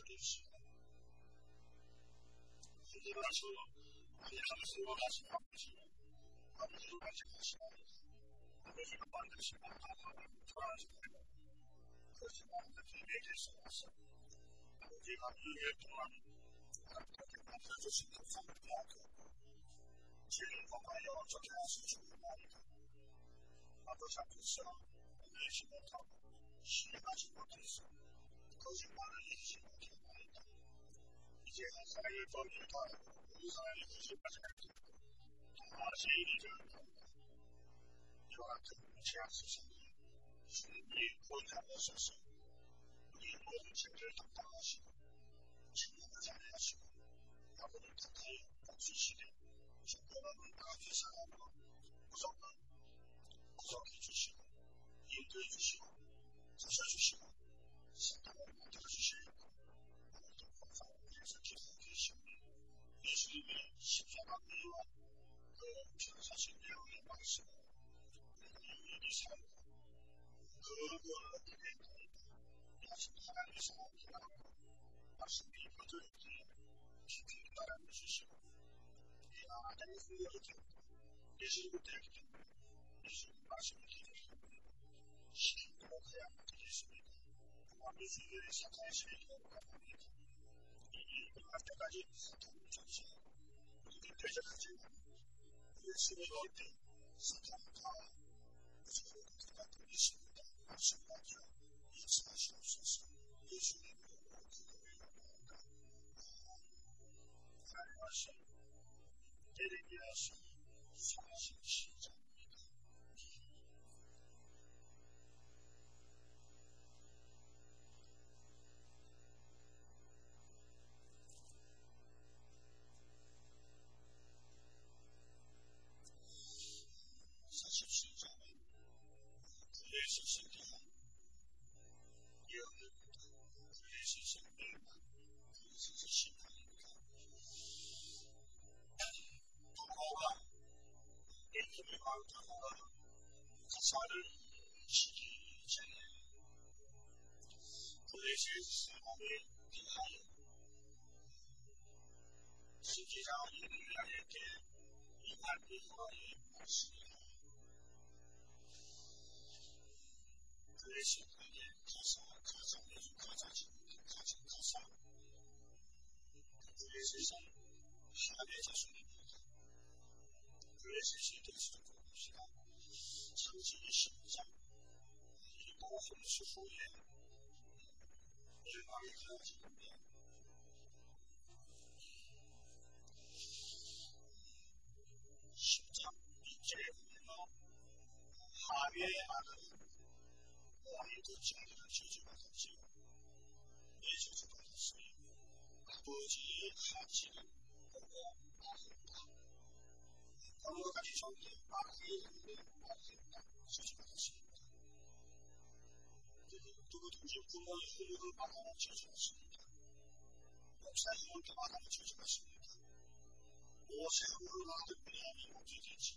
是现在来说，大家的生活还是很不错，他们有关系还是他们一个班的情况，他们突然是这个，可是我们这边就是我是，我这个越多了，他就是一个方面的个，其实我们要做这样事情的话，他都想就是我们是个他们喜欢什么就是，高兴完了也是我挺满意的，以前还有做一个，为啥也是把这个。现在这样的，有了这种强势生意，是你国家的实施，你国的经济很大的时候，是我们家的时候，他不能太放弃起来，是我们大体上来说，不少人，不少地区是，应对就是，这些就是，是他们这个是，我们的方法也是挺好的行为，也是因为是相当于了。平常心这样的方式，有的时候，各个这边要是他们的时候，他是比较对是挺大的事情。但是我就觉得，也是有点也是把什么这个是挺多的呀，这些是那个，我们是现在是一个大方面的，大家就同意就是，对这个这个。也是那个是他们他，我觉得这个特别是的，是大家一直在说是，也是那个我这个没有的，反而是这里面是发现是这样一个。发现是这样的，也是现在有的，也是现在的，也是喜欢一个。不过吧，也是没法不过吧，他啥的是这样，这些是我们平常实际上也越来越跟一般的话也不是。这些可以开始课程内容课程课程课上，这些是上下面就是那个，这些是都是国是的，长期的形象，一部分是服务员，另外一个是里面。形象比这个呢，下面我们都讲的就是把它记录，也就是把它属于国际寒季的包括他们感觉上面把黑人的把黑的就是把它记录的，这个东西不能以后把它们就是把它记录的，我才以后就把它们就是把它记录的，我才会拿着不了你我最近记。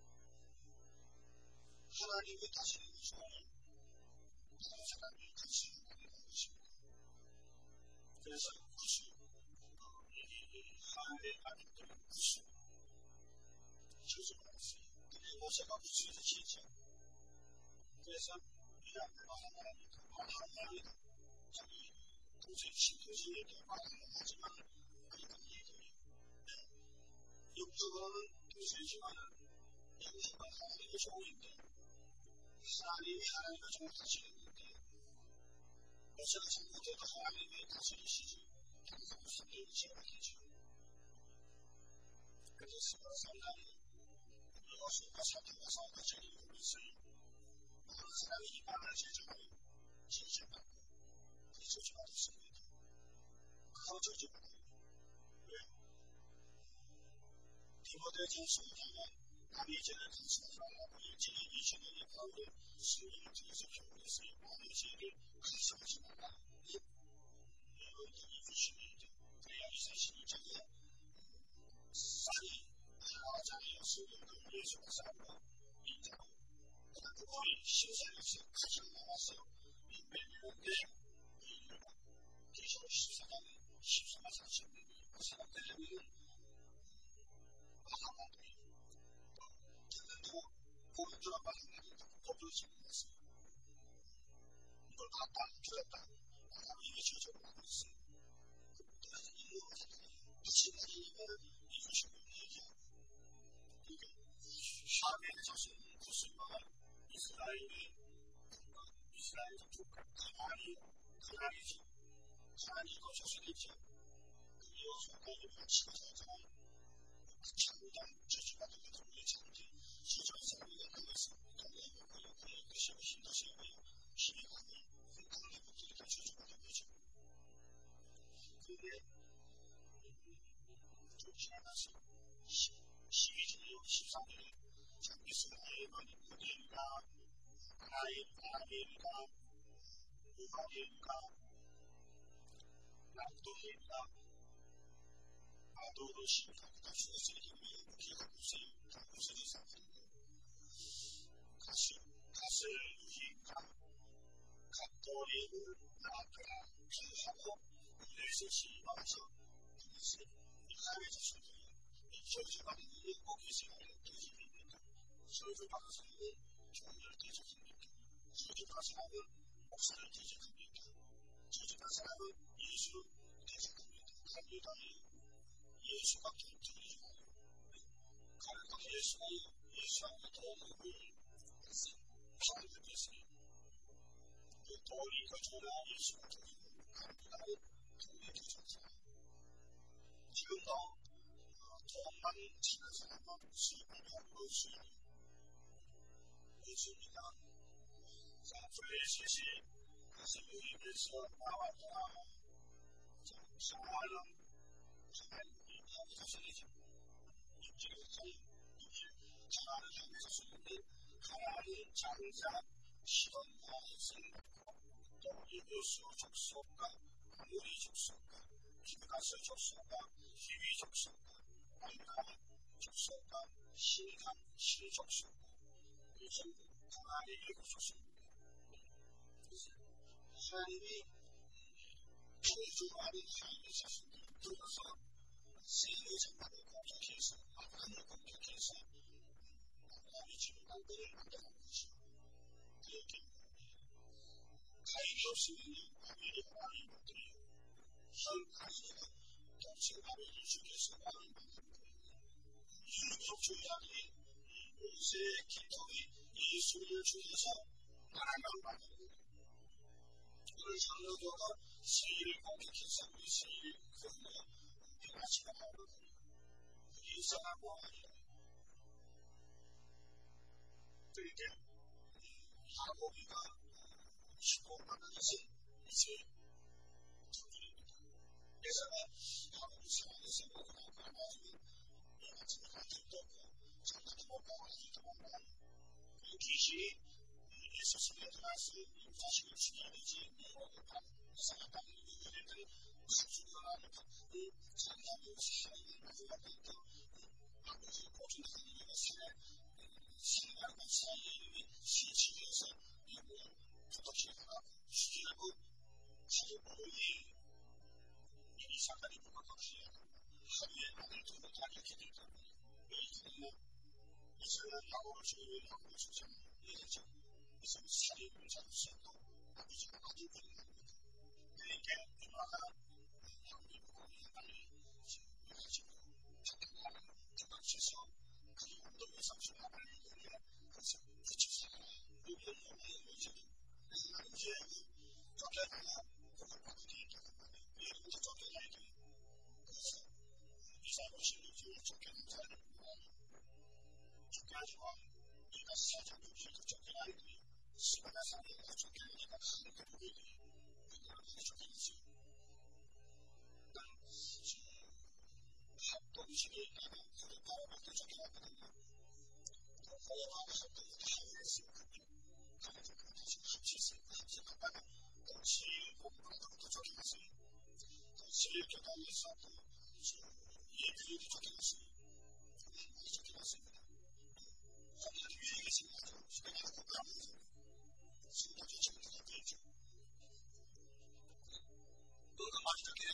后来因为他是一个说明，他才感觉他是一个东西，这是不是？还有这个不是，就是东西，因为我想到不是的现象，这是一样的，把它买一个，把它买一个，他们都是起都是那个，把它买起来，可以可以可以，有可能都是喜欢的，有可能还有什么问题？是啊，里面还有一个什么事情问题？我这个从我这个行业里面它是一些，它是不是有一些问题？跟这是个相当于，如果说把产品的上到这里有的是，我们还有一般的这种新鲜版，这就基本都是对的，靠这就不对，对，听我这听说他们，他们以前的同事说，以前以前的也包括是这个是全部是有包括一些的，很详细的，必须的，这样一些新产业。三年，家里要是有个约束的三个，比较，可能不可以修缮的是，开始的话是，里面的人，这些是相当于 14만 4천 명, 그 사람들은 마하마들이 그들도 고민들과 마하마들이 법을 제공했어요. 이걸 갖다 들었다. 이게 저절로 하고 있어요. 그래서 이 미친 하나님을 이루시고 얘기하고 그리고 하나님의 자손 구슬과 이스라엘 족속 가나안이죠. 하나님과 자손이죠. 그 여호와의 지도자가 창조당 저주받은 것을 참지 시절상을 하고 있습니다. 그 힘드시고 힘이 가니 강한 것들이 다 저주받은 거죠. 그게 좀 지나가서 12절 13절에 이스라엘과 니코데인과 아나엘과 우바엘과 락도엘과 아도로시가 가수의 힘이 기하고 있어요. 무슨 이상입니다. 가슬루히가 갓도리를 나아가라 하고 이래서 시방에서 그것을 이스라엘 자손들이 저주받은 일을 꼭 이스라엘에 되집니다. 저주받은 사람은 종을 되집니다. 저주받은 사람은 목사를 되집니다. 저주받은 사람은 예수 되집니다. 감리당이 예수가 개인적이지 않아요. 가르쳐 예수하고 도움을 하나님을 했으니 그 도리가 전하 예수가 되고 감리당은 도움이 되셨죠. 지금도 도움만 치는 사람은 수입하고 수입이 예수입니다. 자, 플레이시시 가슴에서 나왔다. 자, 성화는 하나님이 자신이죠. 입지에서 하나를 향해서 쓰는데 하나는 장자 시험과 생각과 또 예수 족속과 아무리 족속과 기가스 족속과 희위 족속과 안가 족속과 신강 신족속과 이 전부 하나의 예고 족속입니다. 하나님이 저주하는 하나님의 자신들을 들어서 세계 전반을 공격해서 아브라함을 공격해서 아브라함이 지금 땅들을 만들어간 것이요. 그렇게 가인이 없으면 아벨이 하나님을 만들어요. 현 가인이가 동생 아벨을 죽여서 왕을 만드는 거예요. 율법주의자들이 모세의 기통이 예수를 죽여서 나라만 만드는 거예요. 오늘 장로교가 세일을 공격해서 우리 세일 그러면 마치가 나오거든요. 이상하고 아니라 그렇게 야곱이가 축복받는 것은 이제 저주입니다. 그래서 야곱이 상황에서 먹고 나고 나중에 얘가 지금 아직도 없고 장난도 먹고 아직도 먹고 그 귀신이 예수 속에 들어가서 자식을 죽여야 되지 이상한 땅을 누구들은 죽여나는 그 장난으로 사람을 마주하니까 아버지 고준 하나님과 생활과 사이에 시치에서 이걸 부탁시하고 죽이고 가족부의 이사가리 부탁시하고 하루에 아들 두고 다 이렇게 되더라고요. 이 이스라엘 야곱을 죽이면 야곱을 죽잖아요. 예죠. 그래서 살인을 잡을 수 있고 아버지가 아들 버리는 겁니다. 그러니까 누나가 야곱이 보고 빨리 가지고 착각하는 도망쳐서 그 운동의 상처가 빨리 걸려 그래서 붙여서 여기는 영화의 요즘은 이제 쫓겨나야 그걸 바꾸게 있다는 말이에요. 예로부터 쫓겨나야 돼요. 그래서 이사고 16절 쫓겨난 사람을 쫓겨나지 마. 네가 사장 중심에서 쫓겨나야 돼요. 시바나 사람에서 쫓겨나니까 하늘도 보게 돼요. 그거는 그게 쫓겨나지. 합동식에 있다가 그걸 바라볼 때 쫓겨났거든요. 호흡하고 합동이 다 했으니까 가면서 다시 합쳤으니까 합쳐갔다가 동시에 공부하고 쫓겨났어요. 동시에 교단에서 예들이 쫓겨났어요. 많이 쫓겨났습니다. 하나님 위에 계신 거죠. 시간이 공부하면서 지금도 쫓겨나게 되죠. 너가 많이 쫓겨났어요.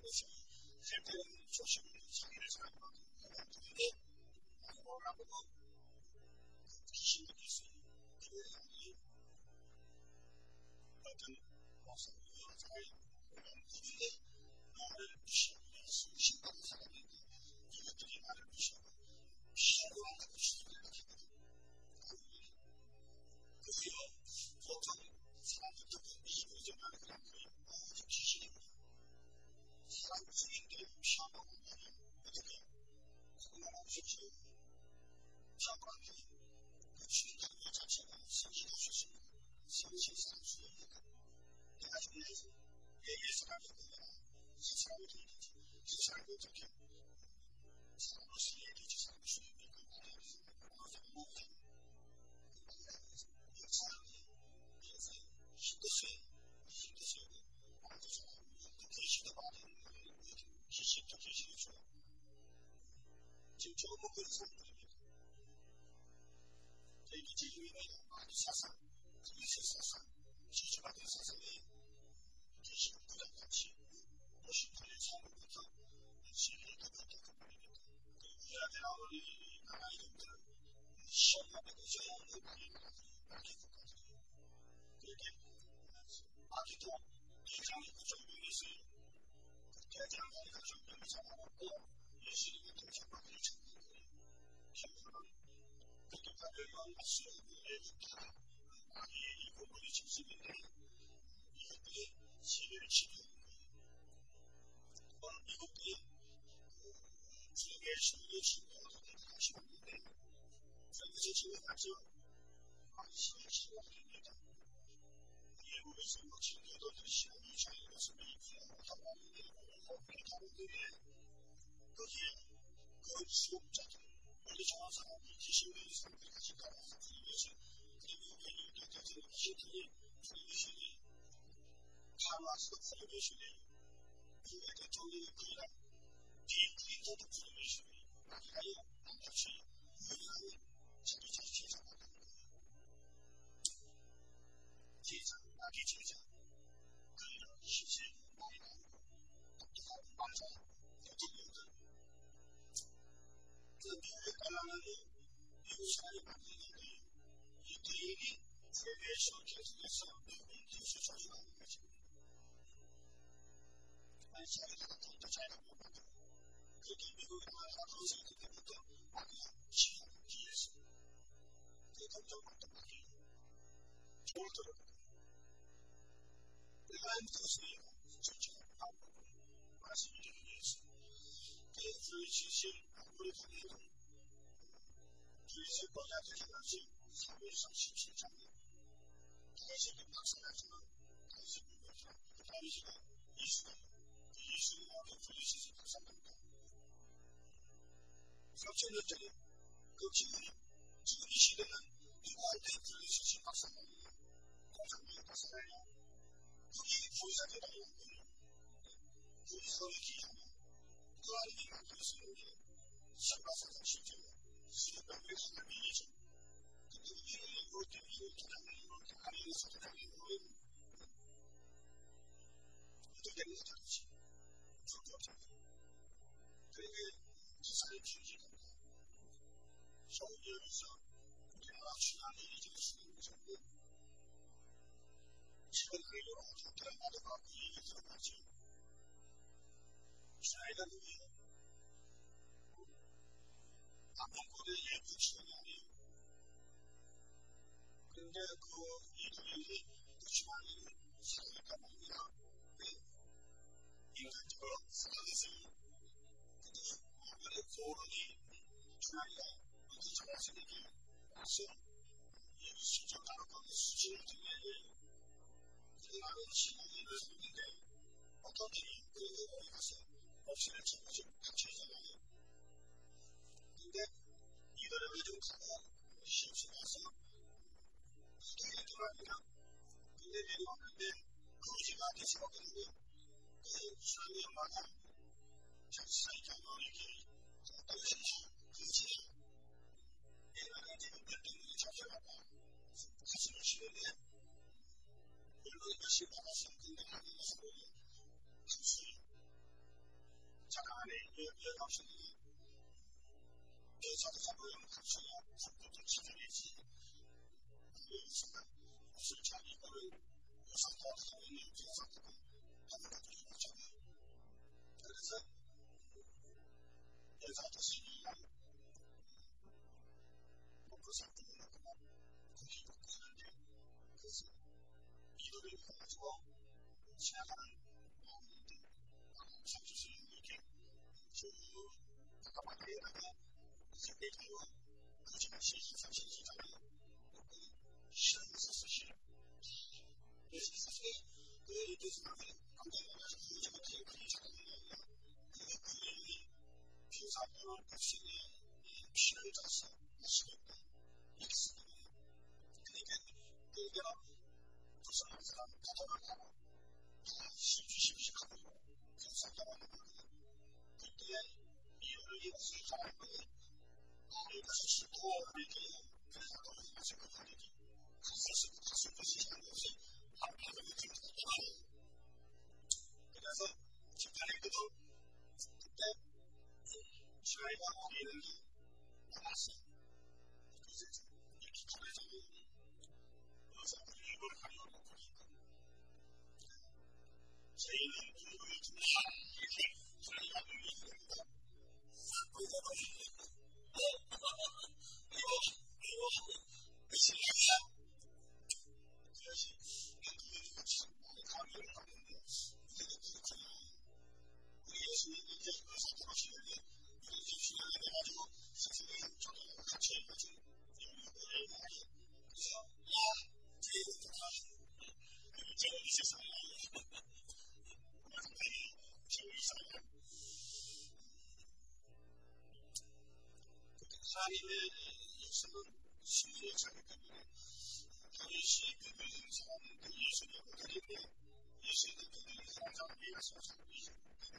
것이 할 때는 조심을 자기를 사랑하고 그들의 뭐라고 귀신이 있어요. 그들이 어떤 여자의 그들의 나를 무시하고 신받는 사람인데 이것들이 나를 무시하고 싫어한다고 생각하거든. 그래요. 보통 사람들도 미국에 말을 그냥 귀신입니다. 사람 주인들이 무시하고 보면 어떻게 그거라고 싶죠. 자꾸하면 그 주인들 그 자체가 성실할 수 있습니다. 성실할 수 있는 나중에 예수 가지고 세상을 돌리지 세상을 어떻게 사람으로서 얘기지 살수 있는 그 말이지 그것을 못해 그 사람이 힘드세요 아무도 사람이 그 계시도 받은 계시도 계시죠 지금 저거 먹는 사람들입니다 이게 지금이면 아주 사상 그것이 사상 지주받은 사상이 계시도 부담같이 50분의 삶부터 시기를 겪었던 그 말입니다. 우리한테 나오는 이 나라 이름들은 시험하면 그저 어느 나라들이 국가들이에요. 그렇게 아직도 이 강의 구조명이 있어요. 대장간의 가족명이 잡아먹고 예수님의 동생만을 찾는 거예요. 결국은 그동안을 맞수의 다 마귀의 이 고문이 집습인데 이것들이 시대를 지배하는 거예요. 이것들이 주님의 신의 신명으로 다시 왔는데 그것이 지금 아주 신의 신명입니다. 미국에서 친구들이 신의 신의 것을 하고 있는데 거기에 다른데 거기에 그 수업자들 우리 좋은 사람이 계시는 사람들이 같이 가서 그리고서 미국의 유대교적인 신들이 주님이 하마스도 부르시니 미국의 대통령이 그이랑 비인도도 부르시니 마귀가요 반드시 유일하게 자기 자신을 잡아가는 거예요. 제자, 마귀 제자 그이랑 시세 많이 나오고 독특하고 맞아요. 대통령들 그 미국에 가려면 미국 사람이 만드는데 유대인이 세계에서 계속해서 미국인 교수 조직하는 것입니다. 아니 자기가 돈도 잘 갖고 만들고 그렇게 미국에 나가서 있을 때부터 마귀가 시간을 기회했어. 그 감정부터 마귀 좋을 때로 내가 그것을 전체가 하고 말씀드리기 위해서 그 주의 지신 우리 강의는 주의식 번역을 해가지고 3월 37장에 다윗이 박살나지만 다윗이 불교사 그 다윗이가 이수가 그 주의식이 박살납니다. 3,000년 전에 그 지금 이 시대는 누구한테 주의식이 박살나요? 공산주의 박살나요? 그게 보이사대라는 거예요. 그 성이 기하면 그 안에 만들 수 있는 신바사상 실제로 수백명의 하나님이죠. 근데 우리는 이걸 때문에 이걸 도장을 이렇게 안에서 도장을 이루는 어떻게 되는 거지? 불법적으로. 그러니까 기사를 지으시니까 서울에서 우리나라 중앙에 이제 수는 전부 지금 의료로 어떻게 받아가 그 얘기 들어봤죠. 이스라엘은 누구예요? 남한국의 예부 지원이 아니에요. 그런데 그 이들이 무시하는 사회가 뭡니까? 인간적으로 살아있어요. 근데 이번에 고론이 중앙이가 어디 전화선에게 와서 수정 나눠가는 수준을 정해요. 그나는 신앙인을 쓰는데 어떤 일이 어디 가서 없이를 집어서 닥쳐있잖아요. 근데 이들을 가지고 가고 시험시 가서 이들이 들어가니까 근데 내려왔는데 거지가 뒤집어버리고 그 수학년마다 자기사의 장로에게 당신이 거지야. 내가 지금 몇 때문에 잡혀갔다. 가슴을 치는데 물론 몇시 받았으면 근데 아니면서 단순히 당신이 대사도 잡으려면 당신이 한국도 지정이지 그 순간 무슨 자기 이거를 우선도 하는 대사도 하는 것들이 있잖아요. 그래서 대사도 시기가 먹고 살때는 거기 먹고 하는데 그래서 이거를 해가지고 지나가는 마음인데 상주수 이렇게 가만히다가 생각해요. 그 당시 사실 시장에 실험에서 실험. 그래서 사실 그 교수님이 안경을 제가 되게 많이 찾아내요. 그 내용이 피사도 없이는 피를 짜서 마시겠다. 이렇게 쓰는 거예요. 그러니까 그게 부산한 사람 가져가고 다 시주십시하고 생각하는 거예요. 그때 이유를 이어서 가는 거예요. 이것이 싫고 이렇게 그래서 너무 생각하는지 그래서 다시 것이 한 것이 한편으로 생각하잖아요. 그래서 집단에도 그때 시간이 우리는 나왔어요. 그래서 이렇게 잘해서 그래서 이걸 하려고 보니까 저희는 이걸 좀 이렇게 저희가 의미입니다. 이거 신기하다. 그것이 그들이 참 감명을 받는데 우리가 그렇잖아요. 우리 예수님이 이제 의사도 하시는데 이렇게 주변에 내가지고 선생님 저도 같이 해가지고 연구를 하죠. 그래서 제일 좋다. 제가 이 세상에 상당히 제일 이상한 하나님의 역사는 신분의 차기 때문에 다윗이 그들의 사람들 예수님을 드리는데 예수님은 그들이 항상 위해서 살기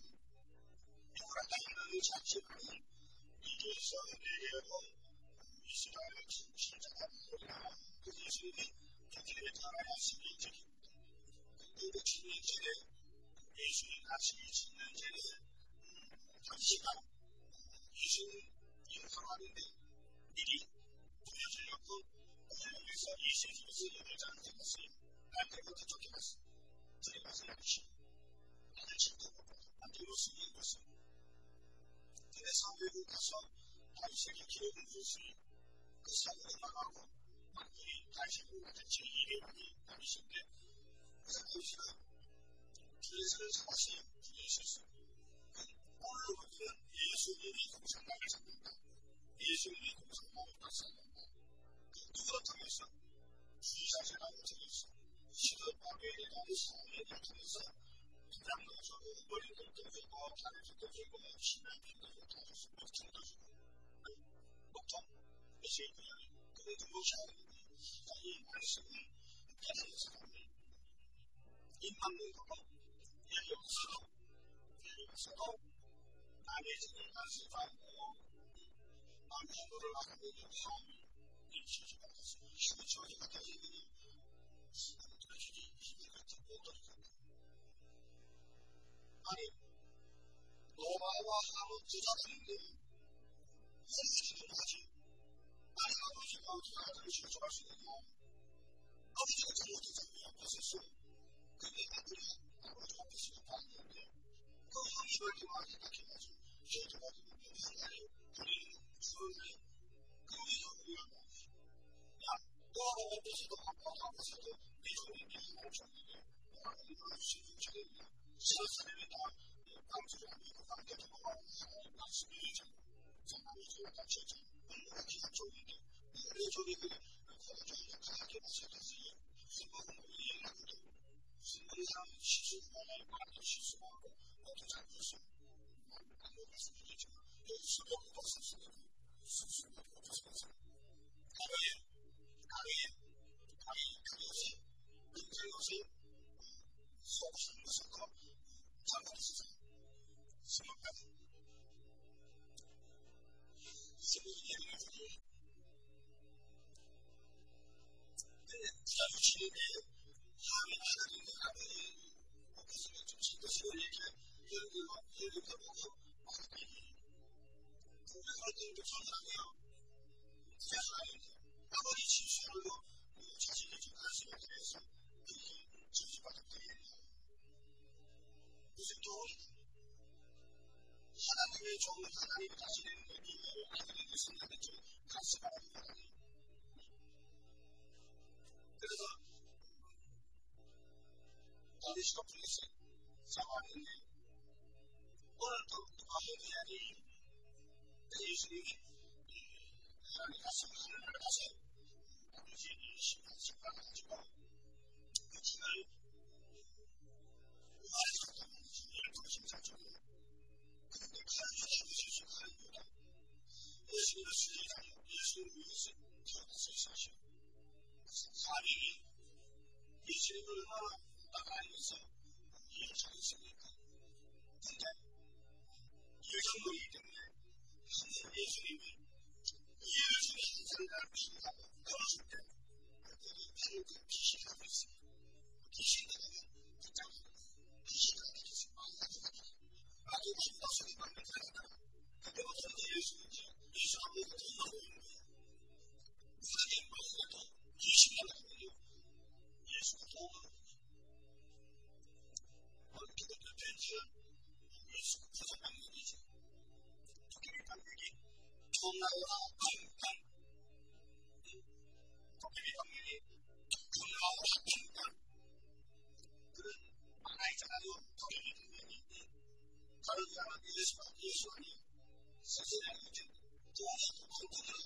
요란다는 자체는 이제서 내려고 이스라엘의 신자가 그 예수님이 그들의 나라의 신인적입니다. 그들의 신인적에 예수님 다시 신인적에 다시가 예수님 인사하는데 미리 보여주려고 그래서 이 세상에서 8장 되었어요. 날 때부터 쫓겨났어요. 들어가서 역시 나를 진도고 안티로스 이곳을 그래서 외국 가서 다윗에게 기록을 줬으니 그 사고를 당하고 만군이 다윗에게 같은 제2대왕이 다윗인데 그 다윗은 뒤에서는 사실 뒤에 실수 오늘 보면 예수님이 공산당을 잡는다. 예수님이 공산당을 박살낸다. 누구를 통해서? 주사제라고 통해서 시도바벨이라는 사회를 통해서 그냥 넣어서 머리도 떠주고 다리도 떠주고 신앙도 떠주고 목청도 주고 목청 메시지를 그래도 무시하는데 이 말씀을 깨달은 사람이 입만 거고 여기서도 남의 집을 말씀하고 남의 집을 하는 사람이 일치지 않았어. 저희 같은 얘기는 도저히 힘이 같은 모델이 아니 노마와 하는 부자들인데 선생님은 하지 아니 아버지가 부자들을 실족할 수 있느냐 아버지가 잘못했잖아요. 그래서 그게 아들이 아버지 앞에서 봤는데 그 형이 많이 생각해가지고 실족하기는 하나님 우리는 주를 그위로 또 앞에서도 앞에서도 내 손이 내 힘을 줬는데 이걸 시중적인 시사사회다 방주를 하고 관계도 하나님 말씀이 정말이 제가 같이 얼마나 기가 좋은데 내 저기 그 과정이 강하게 마찬가지예요. 수많은 이해하고도 수많은 시술만을 많이 시술하고 모두 잘못을 많이 말씀드리지만 수많은 것을 쓰는 수술을 못해서 강의것이 문제것이 속신 것을 더 잘못했어요. 수많은 예를 들이 자유치는데 하나님 하나님의 아버지 목표성을 좀 친구식을 이렇게 예를 들어보고 전하고요. 아버지 지수로 자신이 좀 관심을 가져서 지지받았더니 무슨 도움이 하나님의 종은 하나님이 다시는 아들에게 생각을 좀 관심하는 거예요. 그래서 다윗이가 불렸어요. 싸워왔는데 오늘도 누가 해야지 예수님이 하나님 가슴 하늘을 가서 아버지 심판 가지고 그 진을 우아해졌다는 열풍 심사적으로 그런데 가르쳐 주실 하는 이유가 예수님을 수리하여 예수님을 위해서 태어나서 사실 사람이 예수님을 얼마나 나가면서 일을 잘했습니까? 근데 일정물이기 때문에 하나님 예수님이 예수님의 인생을 피하고 걸었을 때 그들이 팔고 기시하고 있습니다. 기시가 되면 붙잡고 기시가 되겠습니다. 아주 힘과 소리 많이 들었다. 근데 어쩐지 예수님이 예수하고 너무 있는 거예요. 우리에게 말해도 기시가 나거든요. 예수가 도움을 어떻게 될지 예수가 가장 강력이죠. 도깨비 방역이 통나오라 방방 도깨비 방역이 통나오라 방방 그런 만화이잖아요. 도깨비 방역이 다른 사람 예수하니 세상에 이제 도움을 건드려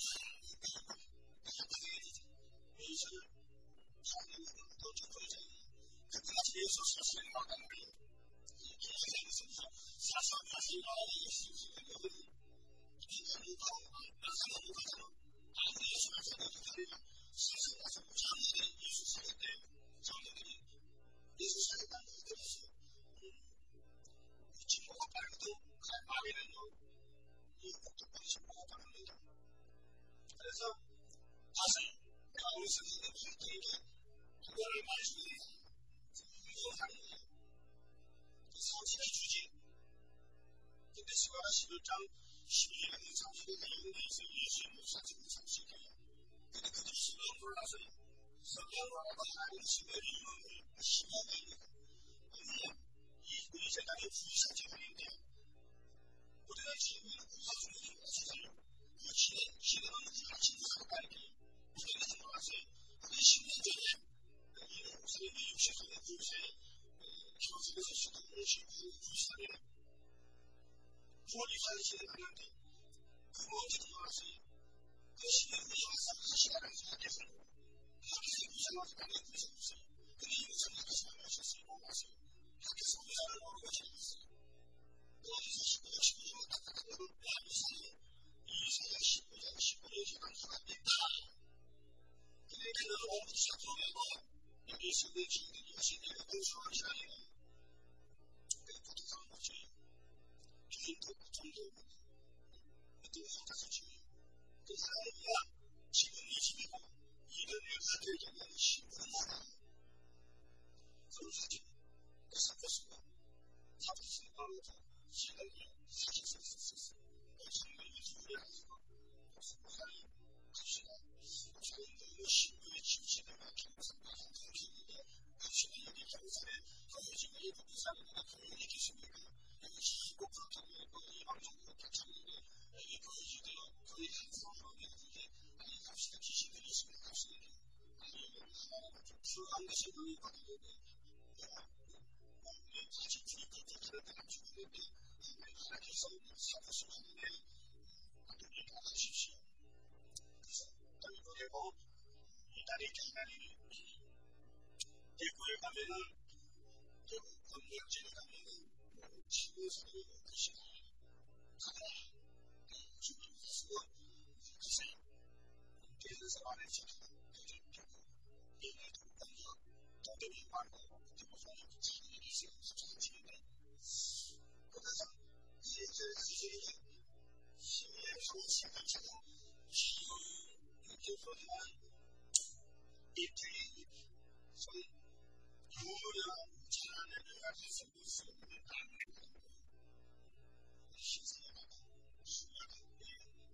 예수를 하나님으로 더 좋아하잖아요. 그때까지 예수 사실을 말하는데 예수님께서 사실을 말하는 예수님을 인간을 나사가 못하잖아. 아무리 예수 말씀을 하니까 사실 가서 장로들이 예수 사실 때 장로들이 예수 사실만 들었어요. 친구가 빨리도 마비는요 이것도 친구가 빠릅니다. 그래서 다시 우리 스스로 불태우게 그거를 말씀이 이용하는 거예요. 성신의 주지. 근데 시가라 11장 12장 30일에 영내에서 예수의 목사집을 상식해요. 근데 그들이 신령을 몰라서요. 성령을 알아도 하나님의 신령을 심하게 합니다. 이 세상에 부사제들인데 우리가 지금 부사주의를 하시잖아요. 그 신은 신사가 아니에요. 우리가 몰랐어요. 근데 10년 전에 이런 목사님이 60岁의 부부세 교수에서 시도를 시고 부사를 부모님 살리시는 하는데 그거 언제도 몰랐어요. 그 신은 무서워서 하시라는 생각해서 학교에서 무서워서 당연히 무서웠어요. 근데 이 목사님 학교에서 만나셨어요. 몰랐어요. 학교에서 무사를 모르고 지냈어요. 어디서 15년 나타나는 무사는 이사야 15장 15년 지난 수가 있다. 근데 그는 오늘 시작하면 예수의 주인이 예수님의 공수하시라니요. 부동산 뭐지? 주인도 정도 또 혼자서 주인. 그 사람이야 지금 20이고 이런 일을 될 때는 10분마다 그런 사진 그 사포스가 사포스가 시간이 40세 있었어요. 정말 이주에 가지고 목사님 갑시다. 목사님 너무 신부의 집시를 맡기고 상당한 공격인데 갑시다. 여기 경산에 거기지가 예고 부산에다가 교육이 계십니까? 여기 15%고 이 방송국을 다 찾는데 여기 거기지가 거의 한 사람으로 이제 아니 갑시다. 지시들이 있으면 갑시다. 아니 하나가 좀 풀어간 것이 너무 받는데 같이 주니까 그런 데가 죽는데 하나님께서 사포스를 하는데 아들이 나가십시오. 그래서 이번에도 이달의 기간이 대구에 가면은 대구 건물지에 가면은 시골에서도 글씨가 가더라. 주민에서 글쎄 대전에서 말했죠. 대구 얘기를 듣고 건져 동대이 말고 대구선이 자기들이 있어요. 장치인데 그래서 이제 시위의 정치인처럼 지금 교수는 이틀이 선 유무량 재난을 가질 수 있는 신세가 수많은데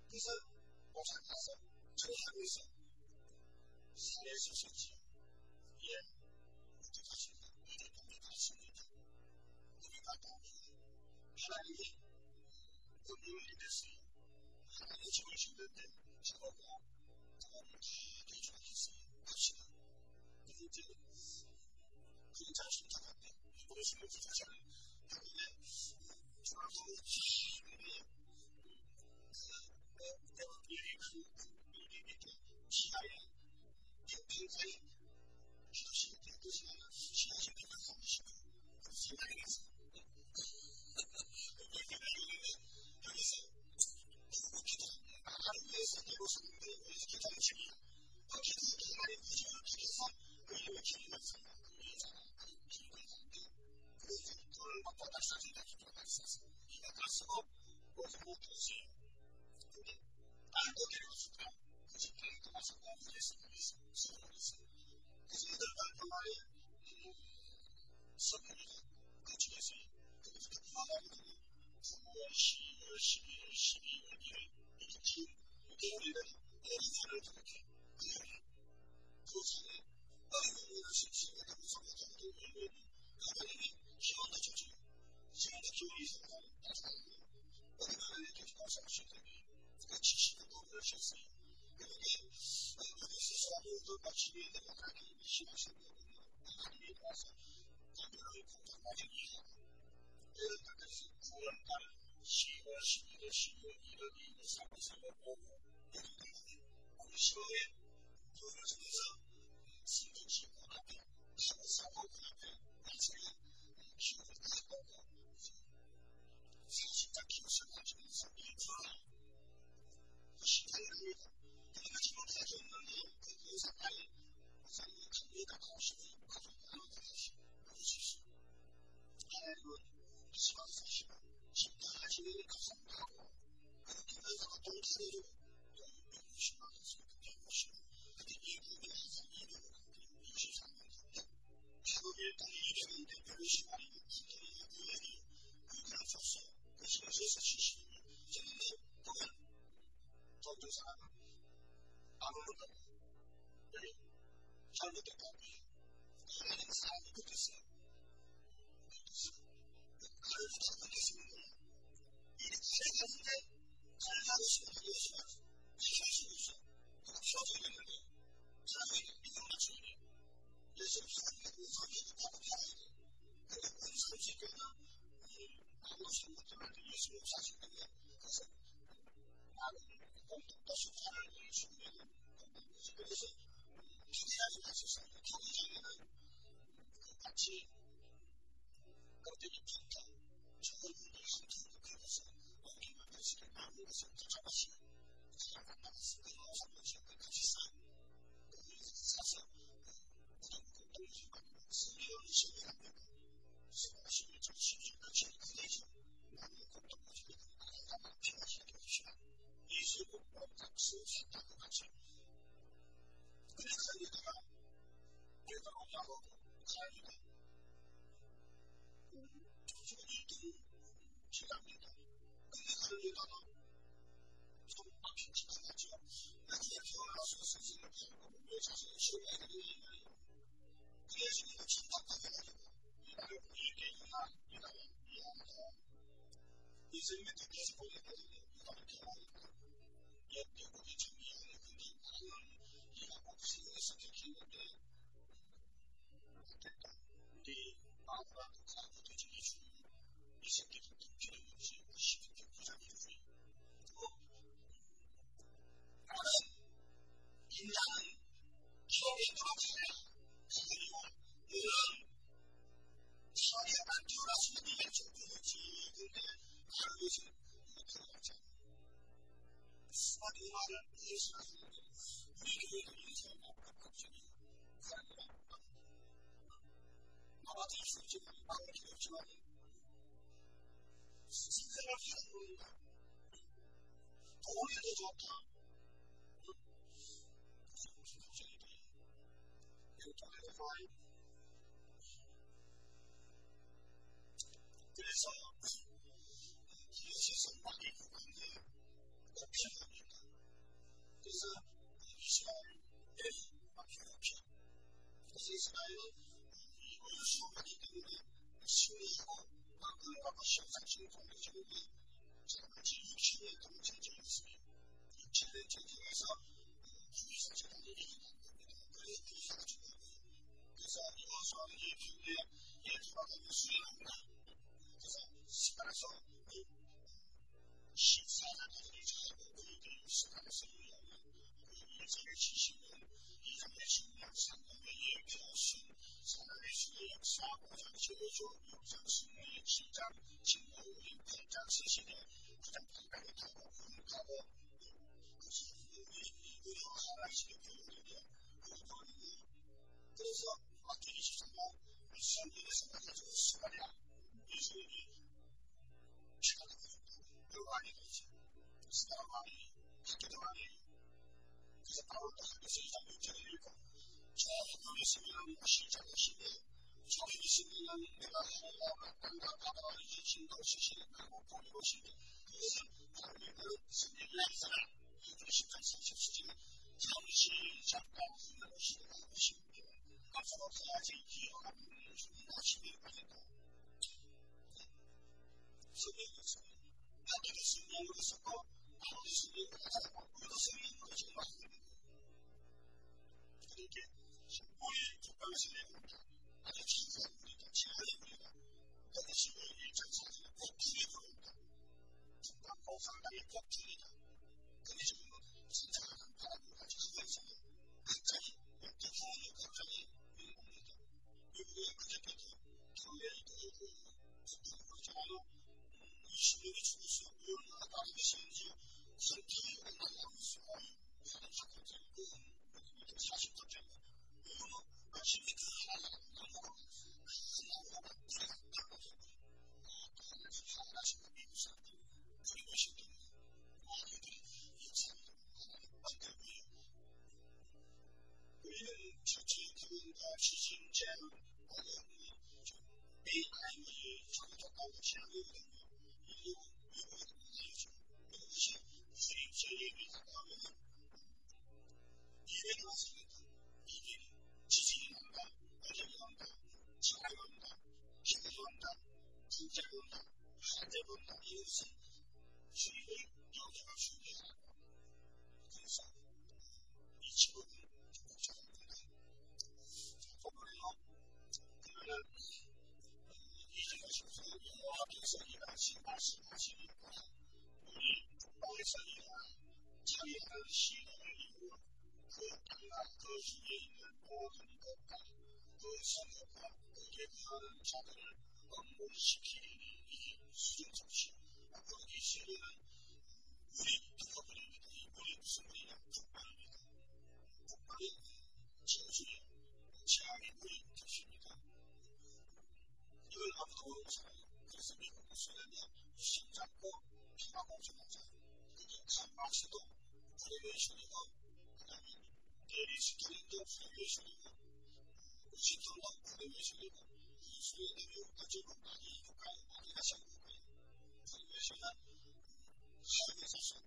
그래서 목사님 가서 전화하면서 산에서 썼지. 예, 어떻게 하십니까? 이래 동네 갔습니다. 우리 갔다 오면 하나님이 법률이 됐어요. 하나님의 집을 짓는데 저보고 그거를 다 대주하겠어요. 갑시다. 근데 이제 그런 잘 심사한데 이번에 신경 부자자를 하는데 중앙선을 쫙 내가 미리 미리 밑에 지하에 평소에 기도실 때 뜻이나 지하실 때가 하고 싶어. 생각이 났어. 여기서 누구 기도 나를 위해서 내고 섰는데 여기서 기도하는 중이야. 그 기도 하나의 의지를 기도해서 그 이름의 기름을 삼아 그 위에다가 그 기름을 삼는데 그 이제 돈을 받고 낙사진다 기도가 있었어. 이가 가서 거기서 못 들었어요. 근데 딸도 데려왔을까? 그 집 딸도 가서 공부를 했어. 수업을 했어. 그래서 8달 동안에 선물이가 그 중에서 그것도 구하가지고 9월, 10월, 11월, 12월, 1월 이렇게 긴 6개월이나 어린이를 그렇게 그 산에 어린이를 심심하게 무섭게 정도 열매는 하나님이 기원도 주죠. 지금도 기원이 있어서 나타나고 어린이를 이렇게 공사하시더니 그 70년 동안을 쉬었어요. 그런데 여기서 수학으로 마치게 되는 하나님이 심하신 거군요. 하나님이 나와서 단편을 공정하게 이해하고 예를 들어서 9월달, 10월, 11월, 12월, 1월, 2월, 3월, 4월, 5월 이런 때문에 우리 10월에 교회를 통해서 신경 지고 앞에 하고 사고 그 앞에 나중에 기운을 다 보고 40장 기운을 가지면서 일주일에 신앙을 그러니까 지금 가졌는데 그 의사까지 목사님이 감리에다 나오시면 가족 나눠서 하시고 그러시죠. 하나님은 시간 사시고 집다 하시는 감사하고 그렇게 의사가 동탄으로 또 60만 원씩 그때 오시고 그때 예국이 항상 200을 감리고 23년 감리 하루 일당이 200인데 별로 시간이 없으니 의원이 의견을 줬어. 그 시간에서 70일 저는데 보면 어떤 사람은 아무런 거 잘못됐다고 하나님 사람이 그랬어요. 나를 잘못했으면 일이 잘해갔는데 잘하고 싶은 게 있으면 잘할 수 있어. 그거 풀어줘야 되는데 사람에게 믿음 맞춰야 돼. 예수 사람에게 은사기도 따로 팔아야 돼. 근데 은사지교는 아무도 잘못했는데 예수님 사실은요. 그래서 나는 공동도 수파를 주면은 공동도지. 그래서 기대하지 마셨어요. 경기장에는 같이 껍데기 펴서 좋은 분들 한테도 그래서 옮기면 것을 많은 것을 가져가시고 잘 만나봤을 때 오삼번씩 같이 사서 공동지가 수리하는 시간이 안 되고 11월 17일 9대죠. 나는 공동지가 아름다운 피하시게 해주시라. 예수의 공동답수 산다고 같이 그래 가리다가 내가 올라가고 가리다 지금 1등 지갑니다. 근데 가리다가 좀 막힌 지가 나죠. 나중에 태어나서 스승을 배우고 왜 자신을 시험해야 되는 거예요. 그래서 이거 천박하게가지고 이나를 이해한다. 예수님의 뜻에서 보내거든요. 이거는 경험입니다. 미국이 정리하는 근데 나는 이하고 생각해서 느끼는데 어땠다. 우리 마누라도 가부도 정해주고 이 새끼도 필요 없이 우리 시부도 부장해주고 또 나는 인간은 기억에 들어가야 그리고 너는 기억에 안 들어가시면 이게 좀 그렇지. 근데 나를 위해서 이거 들어가지 않아. 수많은 말을 위해서 하는데 우리 교회는 인생을 갑자기 사람이랑 나같은 수지는 마음이 없지만 생각을 하는 겁니다. 돈이 더 좋다. 무슨 걱정이 돼. 이거 돈이 더 좋아요. 그래서 이것이 성공이 있는데 필요합니다. 그래서 이스라엘의 이렇게 그래서 이스라엘은 이걸 수업하기 때문에 승리하고 그하고 시험상식을 공격적으로 지금까지 60년 동안 전쟁했습니다. 6년 전쟁에서 주의사 재단이 이기는 겁니다. 그래서 주의사가 중요하고요. 그래서 이것은 이 교회에 예수받으면 수행합니다. 그래서 스파라서 14사들이 잘하고 그들이 스파라서 유리하면 그 1장의 70년, 2장의 10년, 3장의 예표순, 4장의 수의 역사, 5장 제조, 6장 승리, 7장 진노우리, 8장 세신에 9장 판단이 타고 훈하고 우리 하나씩의 교육인데 그것도 아니고 그래서 마태 23장 성경에 생각해서 스파랴 예수님이 피가 나고 별거 아니겠지. 스파랴 왕이 학교도 아니에요. 그래서 바울도 학교에서 2장 6절을 읽고 저 학교에 있으면 시작의 시대 저기 있으면 내가 하나가 마땅가 바다와 이제 진도 시시는 하고 보리고 시대 그것은 하나님은 승리를 하시라. 20장 30시지는 잠시 잠깐 후면 시대가 오십니다. 앞서로 가야지 기억하는 중이 나시길 바랍니다. 성경에서 하나님의 승리를 했었고 하나님의 승리를 하셨고 우리도 승리를 지금 맞습니다. 그렇게 우리 국가의 승리입니다. 아주 진사입니다. 지하입니다. 그것이 1장 4절에 꼭 기회입니다. 국가 공산당의 꼭 기회다. 근데 지금 진짜는 바람을 가지고 있어요. 갑자기 대통령이 갑자기 옵니다. 미국의 그저께도 교회의 그잖아요. 20명이 죽었어요. 물론 다른 것인지 선택이 나가고 있어요. 사람 사건들이 40%째 이거는 마침내 그 나무가 불에 떨어져 하늘에서 하나씩 미국 사람들이 그리고 싶더니 아이들이 이 사람들은 하나님 만들고요. 우리는 첫째 그분과 시신제는 어려움이 AI의 정적하고 지향이거든요. 미국은 아니죠. 미국이 수입제 얘기하다 하면 이변이 왔습니다. 이변이 지진이 온다, 어려움이 온다, 재난이 온다, 기근이 온다, 분쟁이 온다, 한재가 온다. 이것은 수입을 여기가 준비하고 그래서 이 직업은 복잡합니다. 보면요. 그러면 이제가셔서 여호와께서 일하신 말씀하시니까 우리 국방에서 일어난 자위하는 시간을 이루어 그 땅과 그 위에 있는 모든 것과 그 성읍과 그에 거하는 자들을 엄물시키리니 이게 수정섭시 거기 시리는 우리 그분입니다. 우리 무슨 분이냐 국방입니다. 국방은 진주의 재앙의 우리 뜻입니다. 이걸 아무도 모르는 사람이에요. 그래서 미국 무슨이냐 심잡고 피가 공정하자 그게 감마스도 프레베이션이고 그 다음에 데리스토링도 프레베이션이고 우시톤도 프레베이션이고 스웨덴 미국까지 많이 국가에 많이 가신 거예요. 프레베이션은 하늘에서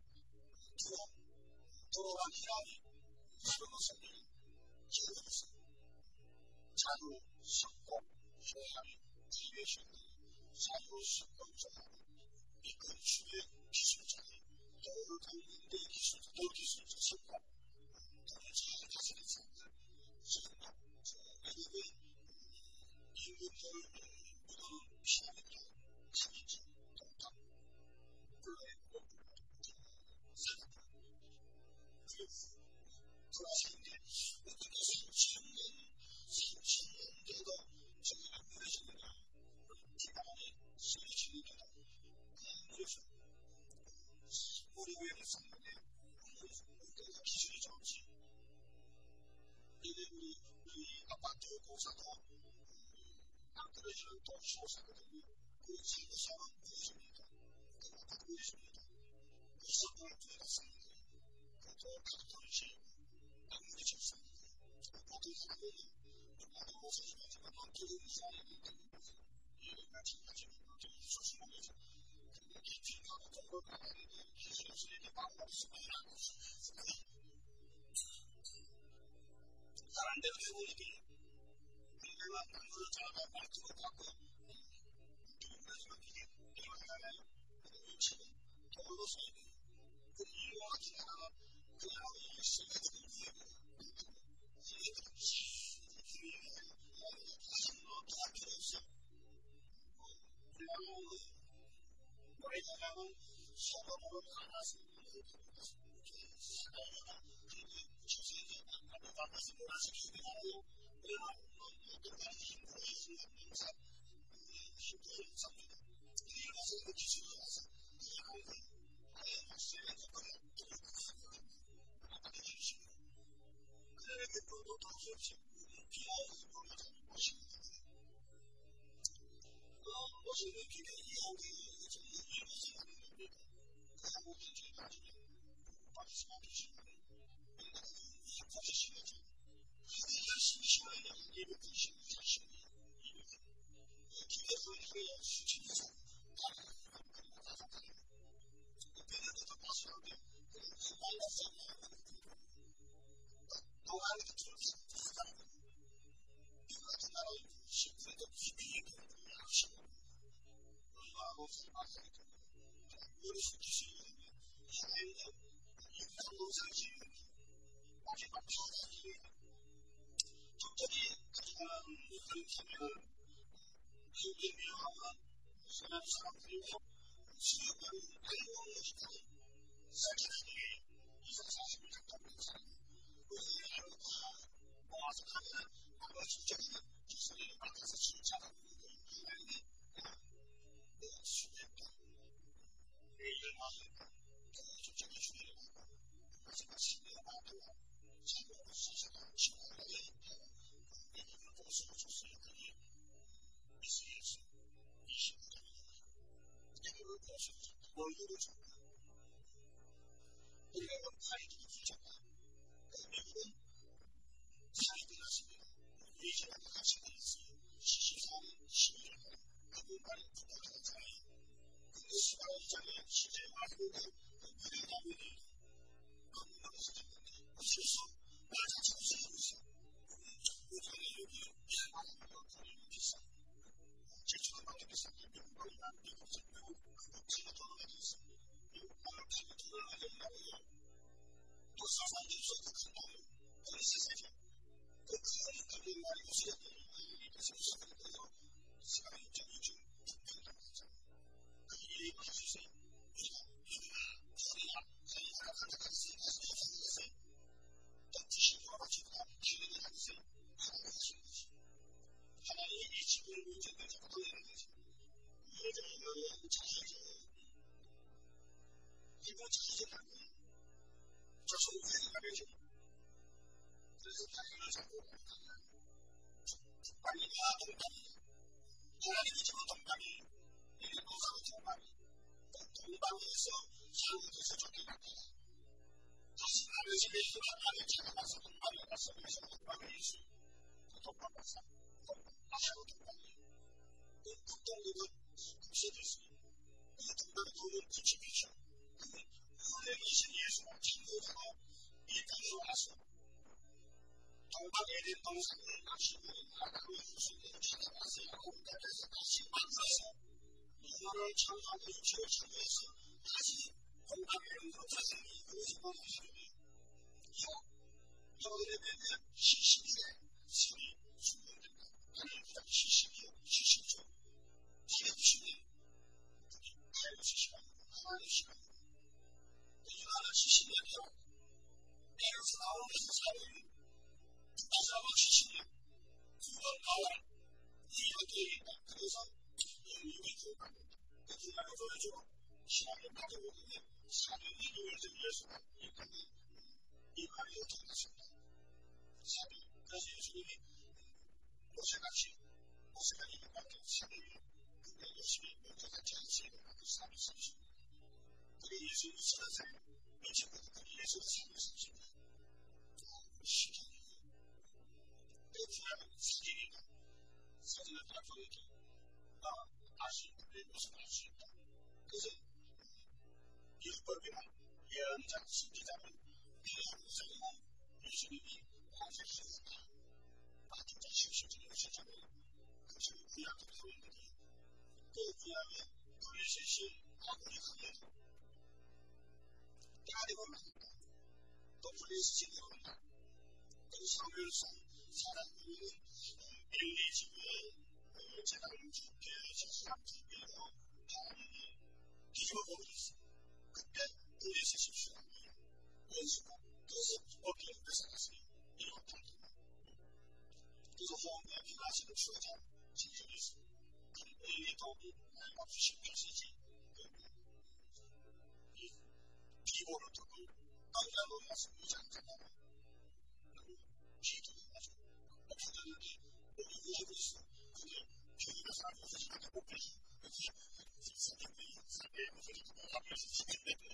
도로와 기람이 서로 성리를 기울였어. 자유, 석고, 효함이 프레베이션이 자유, 석고, 효함이 이끌 주의 기술자들 도를 닦는 데 기술자 석고 도를 잘 다스리는 사람들 지금 미국의 인근들 묻어놓은 피라미드 사기지 동탑 블랙 사기들 돌아서는데 어떻게 3,000년대도 저기 안 무너지느냐 기반이 쓰러지느냐 그래서 우리 교회를 썼는데 우리가 기술이 좋지 우리 아파트 공사도 떨어지는 돈 15사거든요. 그 사고사는 무엇입니까? 그 아파트 무엇입니까? 그 사고를 두개다 썼는데 그것도 가족들을 지고 아무리 접수하는 아파트 사고는 얼마나 못사주지만 너무 이상하게 되는 이런 마찬가지로 어떻게 소수목에서 근데 기준하고 공부를 안 하는데 기술이 수준의 방법이 수준이라는 것이 사람들은 해보니까 내가 남들을 잘하고 말투를 갖고 그래서 이게 이용하잖아요. 지금 도로서 그 이용하는 기간은 그냥 시간이 이해고 이해가 다 필요 없어. 그냥 머리카락은 소금으로 갈아서 나가서 몰아시키고 그러나 어떤 가지 힘들어 있으면 항상 힘들어 있습니다. 이것을 기술을 해서 이해하는 아예 확실히 그거를 어떻게 주십니다. 그들에게 또도 도시 없이 비하의 물을 모시는 겁니다. 모시는 길에 이야기를 이것을 하는 겁니다. 그 한국인 중에 나중에 박수만 주시는 보시시면서 열심히 시간을 이렇게 열심히 기대서 이렇게 수치면서 그때는 더 마시는데 말랐어 동안에 들어서 이거 같은 나라의 신분도 비비게 하시고 하고 생각하니까 어렸을 기술이 하나의 인간동상이 마지막 파악이 적절히 가져가는 그런 유명한 사람들이고 수요가 알고 있다는 사실이 2040을 잠깐만 알고 다 모아서 가면 아마 실적인 기술을 맡아서 진짜하고 하나님의 수행과 내일을 막으니까 적절히 수행을 하고 마지막 신뢰가 많고 자기가 시작한 친구들의 내가 모습을 줬으니 이스라엘에서 25년입니다. 내가 모습을 줬고 월급을 줬고 우리가 파이들이 부족한 미국은 사이드 났습니다. 예전에 같이 있어요. 74년 11월 한국말이 부탁하는 사람이 근데 수많은 이전에 시제 말고가 미래나무니 너무너무 쓰셨는데 그래서 말 자체가 쓰고 있어. 우리가 여기 말하는 돈이 비싸. 제주도 많이 비싼데 미국말이나 미국 제가 돈을 가지고 있어. 미국말을 가지고 돈을 가지고 있냐고요. 또 사상이 있어도 큰다고요. 그게 세상이죠. 그 큰이 가지고 말이 무슨 일이 있어서 그래요. 시간이 요즘 불편하다고 하잖아요. 그 일이 가주세요. 우리가 소리가 저희 하나님한테 가주세요. 가주세요. 지식과 가치가 기능을 하세요. 하나님 하시는 것이. 하나님이 이 지구를 문제를 잡아내는 것이. 예전에는 자기죠. 이거 자기라고. 저서 우연히 가면서. 그래서 자기를 잡고 간다. 빨리가 동반이. 하나님이 저는 동반이. 노사는 동반이. 동반에서 한국에서 좋게 나타나. 다시 나는 집에 안에 찾아가서 동반에 가서 그래서 동반에 있어요. 동반 박사. 아시고 동반이. 그 국동국은 국세도 있어요. 그 동반의 돈은 부침이죠. 그 은행이신 예수가 친구하고 이 땅에 와서 동반에 된 동산을 마시고 하나님의 후손을 찾아가세요. 공간에서 다시 만나서 영화를 청하고 유치를 청해서 다시 공간에 있는 자신이 그것이 보여주시는 여러분에 대한 시식에 신이 충분된다. 하나님보다 시식이요. 시식죠. 시식이 하나님 시식하고 하나님 시식하고 그중 하나 시식이요. 내려서 나오는 것은 사람이 마지막 시식이 9월 4월 이 여기에 있다. 그래서 영육이 들어갑니다. 그 기간을 보여주고 신앙을 가져오는데 4년 2개월 전 예수가 이 말이 어떻게 됐습니다. 그래서 예수님이 모세같이 모세가 이것밖에 3일 근데 열심히 모세같이 하시는 그 3일 30일 그게 예수님이 30살 미친거든요. 예수가 3일 30일 시간이에요. 그러면 사진을 다 보여줘. 다시 내 모습을 알 수 있다. 그래서 율법이나 신기자는 우상이고 예수님이 왕실이었다. 진짜 실질적인 실제로 그것을 구약으로 보이더니 또 구약에 브레셋이 아무리 강해도 때가 만든다. 또 브레셋이 내려온다. 또 사무엘상 사람들은 엘리 집에 제단을 주께 제사장 집에서 하나님이 뒤집어 버렸어. 그때 브레셋이 필요한 거예요. 원수가 그래서 어깨를 뺏어갔어요. 이런 것들. 그래서 호흡에 피나시는 추가자 진정이 있어요. 엘리도 나이가 98세지. 비보를 듣고 남자로 와서 의장하다가 기도를 가지고 엎어졌는데 몸이 무엇을 있어. 그게 기도가 사람이 없어지는데 못 빼지. 선생님이 삶에 무엇을 듣고 하면 있는데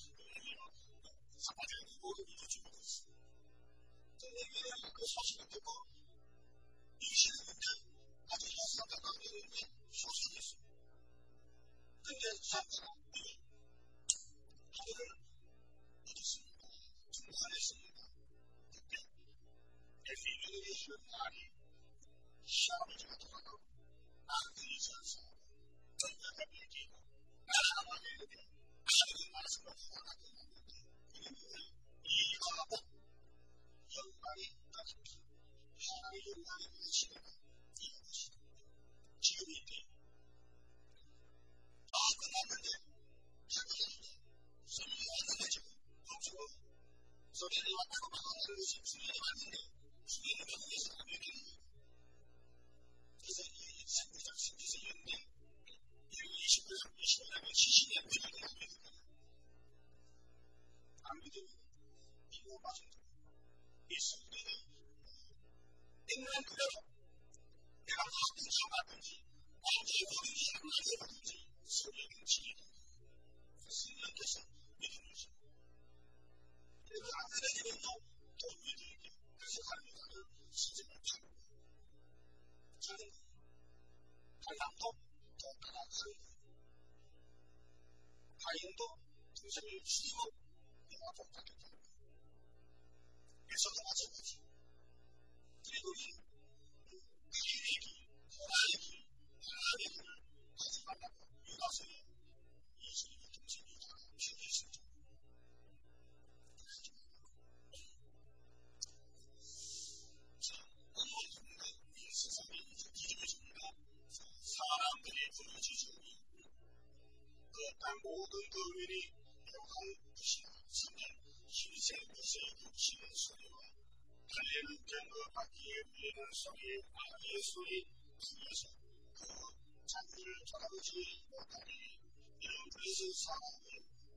사파자는 모든 일을 주고 있어. 선생님이 그 소식을 듣고 이시는데 아주 소수하다가 그러는데 소수했어. 근데 사파가 하늘을 얻었습니다. 중간했습니다. 그때 엘리들이 하는 말이 시아버지가 돌아가고 아들이 전사 전자가 밀기고 나라가 밀게 하늘의 말씀을 허락하게 만든데 그는 이하고 영광이 따릅니다. 하나님의 영광이 무엇이냐 이런 것이다. 지금 이때 끝났는데 하늘이 소리가 왔는데 지금 없고 소리가 왔다고 막아내는 것이 주인이 왔는데 주인은 영에서 안 되는 거예요. 그래서 이 신부장 신기서 연대 29년 20년에 70년 되는 안 믿는 거예요. 안 믿으면 이거 맞은 거예요. 이 순간에 있는 그대로 내가 어떤 상하든지 어디에 버리지 않는 거든지 소리를 지키는 거예요. 스님께서 믿는 것이고 그래서 안 되는 또 믿으니까 그래서 하나님은 신심을 찾는 거예요. 찾는 거예요. 가인도 더 나아가는 거예요. 가인도 동생을 죽이고 내가 복받겠다는 거예요. 에서도 마찬가지. 그리고 이 가인에게 호라에게 하나님을 하지 말라고 유다서에 예수님의 동생이 유다가 핑계했습니다. 자, 오늘 우리가 이 세상에 이제 이루어집니다. 사람들이 부르짖으니 그 땅 모든 거민이 여호와의 신을 희생 것에 붙이는 소리와 달리는 병거 바퀴에 울리는 소리 아기의 소리 들려서 그 잔디를 돌아보지 못하니 이런 것은 사람을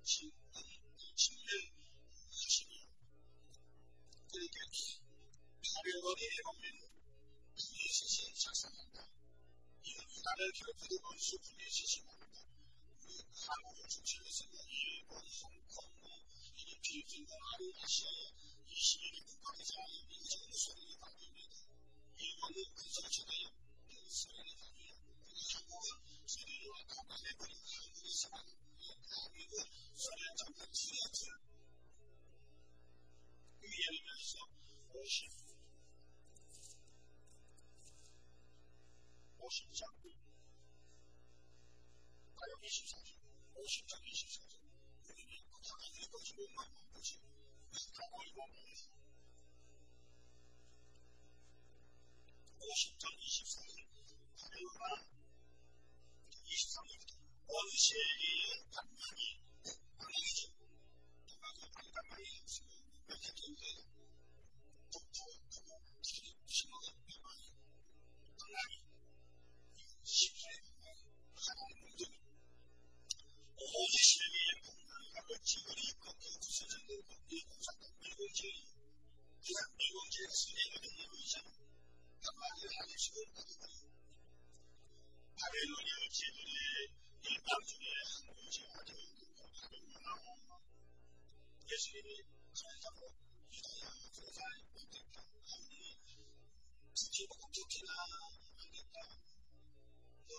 침례하시며 그에게 바벨론에 오면 브레셋이 작성한다. 이는 나를 괴롭히는 원수 브레셋이 말한다. 한국을 중심해서는 일본, 홍콩, 필리핀, 아시아의 21개 국가대사의 민족의 소리를 가져옵니다. 일본은 근소천의 소리를 가져요. 한국은 소리와 가만해버린 한국에서만 한국은 소리를 잡는 지하철 예를 들어서 50장 가령 24절 50장 24절 우리는 하나님의 것이 몸만 것이 하고 이거는 50장 24절 하나님과 23절부터 원시의 반란이 반란이죠. 누가 그 반란이 몇 개인데 독도 부부 신호가 반란이 반란이 10회 하나님 문제는 오직 실리의 공간과 지거리 꺾여 부서진 이 공산당 밀공지의 그냥 밀공지의 승리가 된 이유이잖아. 한마디로 하나님식을 가져가니 바벨로니아 제도의 일방 중에 한 문제가 되는 바벨로나고 예수님이 하나님하고 유다야 조사에 못했다. 아무리 특히나 하겠다.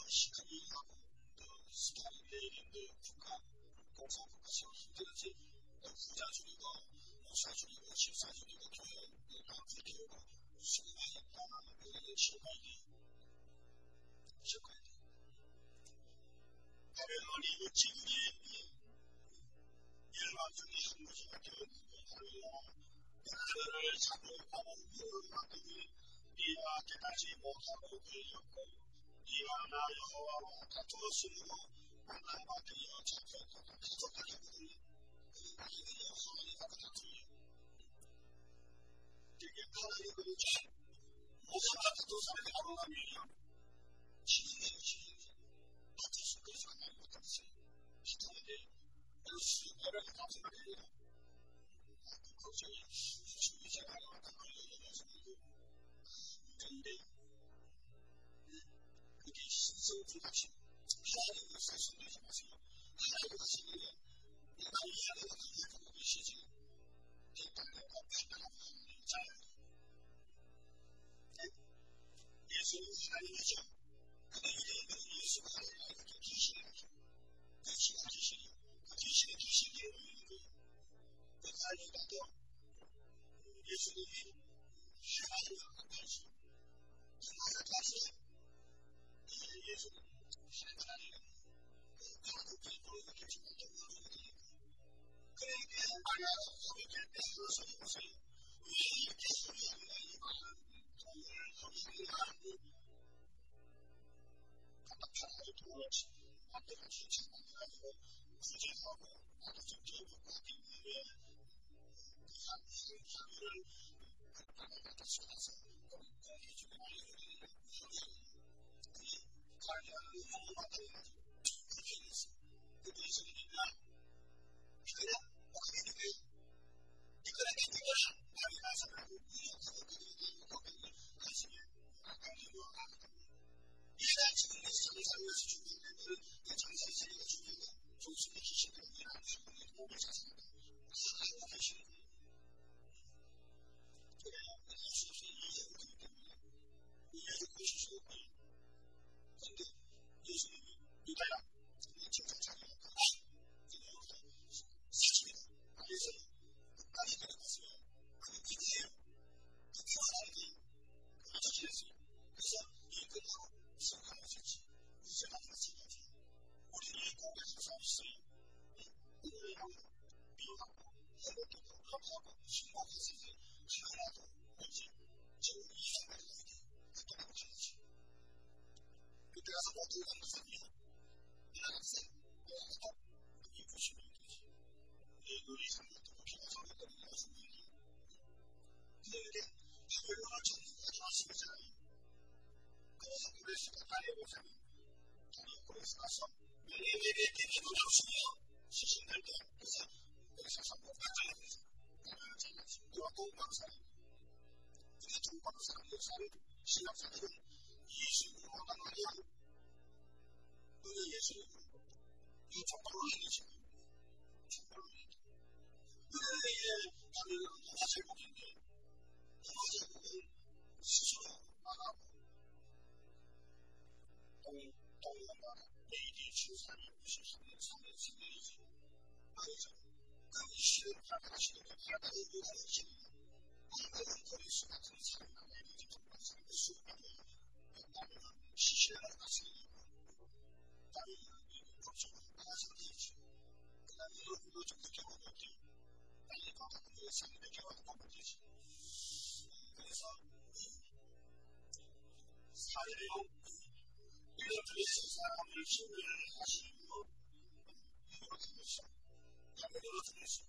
시크릿하고 스타일인데 국가 공산국가 세우기 힘들지 부자 줄이고 목사 줄이고 집사 줄이고 교회 그렇게 수고가 있다. 그게 실과이지. 바벨론이 지구의 열방 중에 한 곳이가 되었는데 하늘을 잡으려고 물어가더니 네가 깨닫지 못하고 들렸고 네가 나 여호와와 다투었으므로 만나봐 되어 잡혔다. 다투었다니 하거든요. 이게 여호와니까 다투니 되게 하나님 그러죠. 모세가 다투 사람이 아브라함이에요. 지금의 지금 다투서 그래서 하나님 못하겠어요. 비슷한데 여러 개 다투가 되요. 걱정이 준비생활에 왔다 걸려서 그런데 그게 신성불가심 하나님을 사실내지 마세요. 하나님 하시기에 인간이 하나님과 가지고 계시지 대단하고 판단하고 하는 자예요. 예수는 하나님이죠. 근데 이제는 예수가 하나님과 귀신이죠. 그 귀신이요. 그 귀신의 귀신이 있는 거예요. 그 사이가도 예수님이 하나님과 같아서 정말 다시 예수는 하나님 하나님께 보이게 주는 거거든요. 그에게 만약 소리를 내어서 보세요. 왜 이렇게 소리하느냐 이 많은 돈을 소리하느냐 답답하고 돈을 만들어서 장난하고 구제하고 나도 좀 배우고 하기 위해 하루를 나가다 쏟아서 공기중에 말려버리는 관리하는 의무를 만들어가지고 그렇게 했어요. 그 예수님이 그래? 어떻게 돼? 이거는 이거야. 말이 나서는 이렇게 거기에 관심이 아까리로 하거든요. 이해가 지금 예수님을 살면서 준비되는 그 장사의 세계가 준비되는 조수의 기신들을 일하는 주님의 몸을 자산한다. 알고 계시는 거예요. 그래요. 예수님이 이해가 되기 때문에 이해를 보실 수 없고요. 그런데 예수님이 누가야? 칭찬자리가 사실이다. 그래서 끝까지 데려갔어요. 그게 기대예요. 그게 하나님이 어떻게 했어요? 그래서 이 끝나고 수고하는 것이지. 무쇠가 됐어야지. 우리는 이 고개에서 서 있어요. 오늘은 미워하고 해먹기도 하고 신고했을 때 하나도 뭐지? 지금 이 생각이 나게 그때 못하지. 그때 가서 모두 가는 것이요. 학생, 이 부심이 되지. 우리 생각도 그렇게 가서는 무슨 일이에요? 그런데 바벨론을 전국까지 왔으면잖아요. 그래서 그레스가 다녀보자면 그레스 가서 매일매일 기도를 하시며 시신들도 그래서 여기서 선거 반장입니다. 나는 제가 누가 동방사람 근데 동방사람 역사를 신학자들은 예수님으로 한단 말이야. 그게 예수님으로 이 정말로 얘기죠. 정말로 얘기. 그의 바벨론은 문화제국인데 문화제국은 스스로 나가고 동남아 AD 73년 세계이지. 아니죠. 그 이슈를 발표하시는 게 바다의 유한의 힘이 한국은 그리스 같은 사람 나라에게 정말 사람의 수많은 나라는 시신을 가지고 다른 법적으로 나가서되지. 그 다음에 이런 좀 느껴보면 어때요? 빨리 가다는 게 상대 경험을 보면 되지. 그래서 사회용 이런 그리스 사람을 힘을 하시고 이렇게 됐어. 바벨론으로 들었어.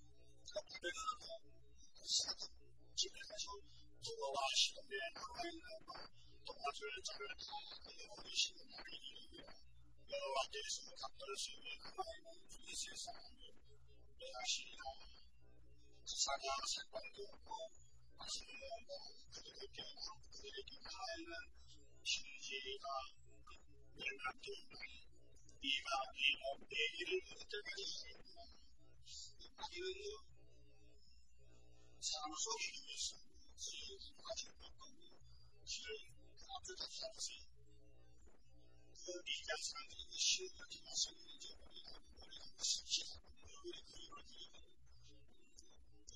바벨론은 사람 집에 가서 부모와 시험에 나와 있는 동화를 자를 다 그려보시는 날이 이르며 여호와께서 각도를 세우며 나와 있는 그리스의 사람을 매하시리라. 사가 색깔도 없고 맛있는 것도 그들에게 나와 있는 신지가 멸망되리니 네가 내 일을 얻을 때까지 하겠구나. 이는요 사람 속이기 위해서 그의 가지고 있고 길을 앞을 다 잡으세요. 그 미디어 사람들이 시험을 지나서 이제 머리가 시작하고 머리 그림을 그리고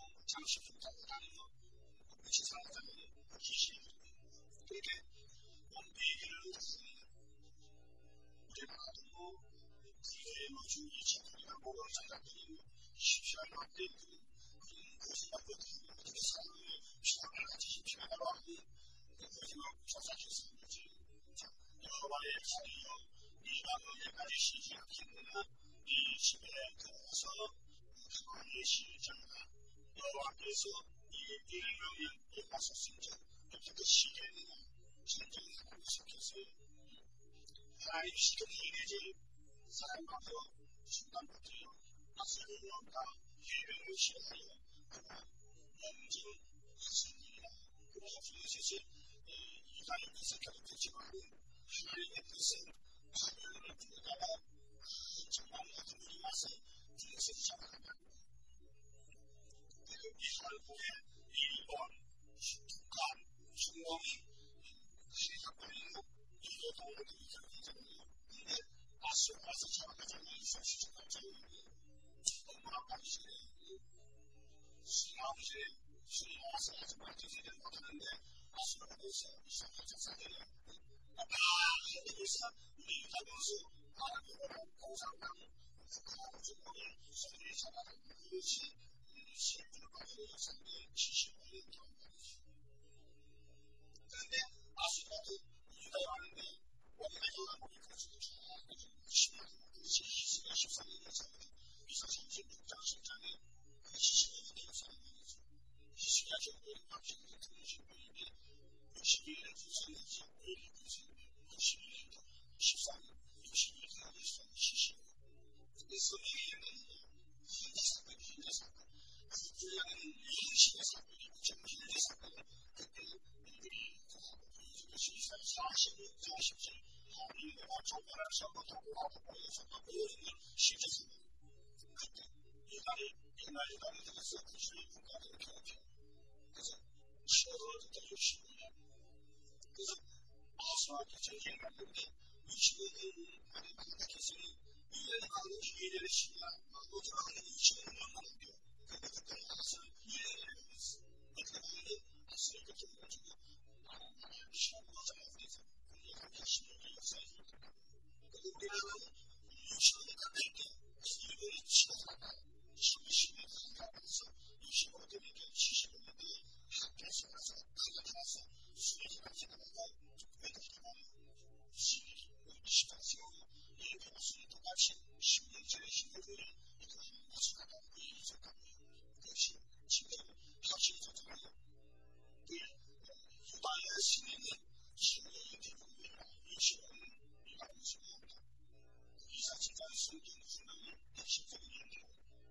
잠시 불타고 다니며 지상자는 기시를 그렇게 원비기를 했습니다. 우리가 알고 그의 주의 지도리가 목을 찾아드리고 쉽지 않은 때에는 그런 것을 갖고 어떻게 사람의 피함을 가지신 피하라고 하니 그것을 조사했습니다. 여호와의 자리여 네가 언제까지 쉬지 않겠느냐 네 집에 들어와서 가만히 쉬자가 여호와께서 네 명에 예하셨은즉 어떻게 쉬겠느냐 진정하고 시켰어요. 하나님 시키는 일이지 사람 앞에 순간 버텨요. 악설을 넣다 해명을 싫어하여 그가 염증하시니라. 그래서 이것이 이방의 뜻을 결핍했지만 하나님의 뜻은 화면을 두다가 정말 어떤 분이 와서 뜻을 잡아간다. 이 한국의 일본, 북한, 중국이 시작권이고 이거 동물들이 결핍했잖아요. 근데 아시아 와서 잡아가자는 이성 시작관자였는데 얼마나 빠르시네요. 신이 와서 아직 말티즈를 못하는데 아시아가 돼서 이상한 작사들이 한국에서 우리 유다군수 아랍이라는 공산당 북한하고 중국을 소리 잡아가는 그것이 실제로 가지고 역사인데 75년 동안 말이죠. 그런데 아시아도 유다에 왔는데 원래가 우리 그것을 쫙 10년 13년이 있었는데 미사 36장 10장에 70년이 역사를 말이죠. 20년 정도의 박식이 등신분인데 62년 부산이지 5일 부산인데 62년도 13년 62년 있었던 70년 근데 성경에는 현재 사건 그들은 영신의 사건이고 정신의 사건을 그때 우리들이 이것이 40절 하나님과 조건하셔서 도구하고 보여서 보여주는 실제 사건 그때 옛날에 들어서 구슬의 국가들을 경험해요. 그래서 시어서 그때 65년 그래서 아수아기 전쟁을 갔는데 25년 만에 만나겠으니 1년에 가는 2년의 시기가 어디가 하는 25년 만인데요. 근데 그때 아수 1년에 걸렸어. 어떻게 보면 아수를 그렇게 해가지고 시험과 장학에서 약 80년의 역사에 있습니다. 근데 우리나라는 60년이 가까이 때 일본이 치고나가 12년 가까이서 65년에 75년도에 학교에서 가서 가서 수련이 지나가고 외국인하고 시기 20단시고 이렇게 무슨 똑같이 10년 전에 10년 후에 이거 한 곳을 가다 일이 있었다고요. 그것이 지금 확실히 좋잖아요. 유다의 시내는 10년이 대부분이라 25년 이라고 생각합니다. 이사치가 성경 순간이 핵심적인 얘기예요.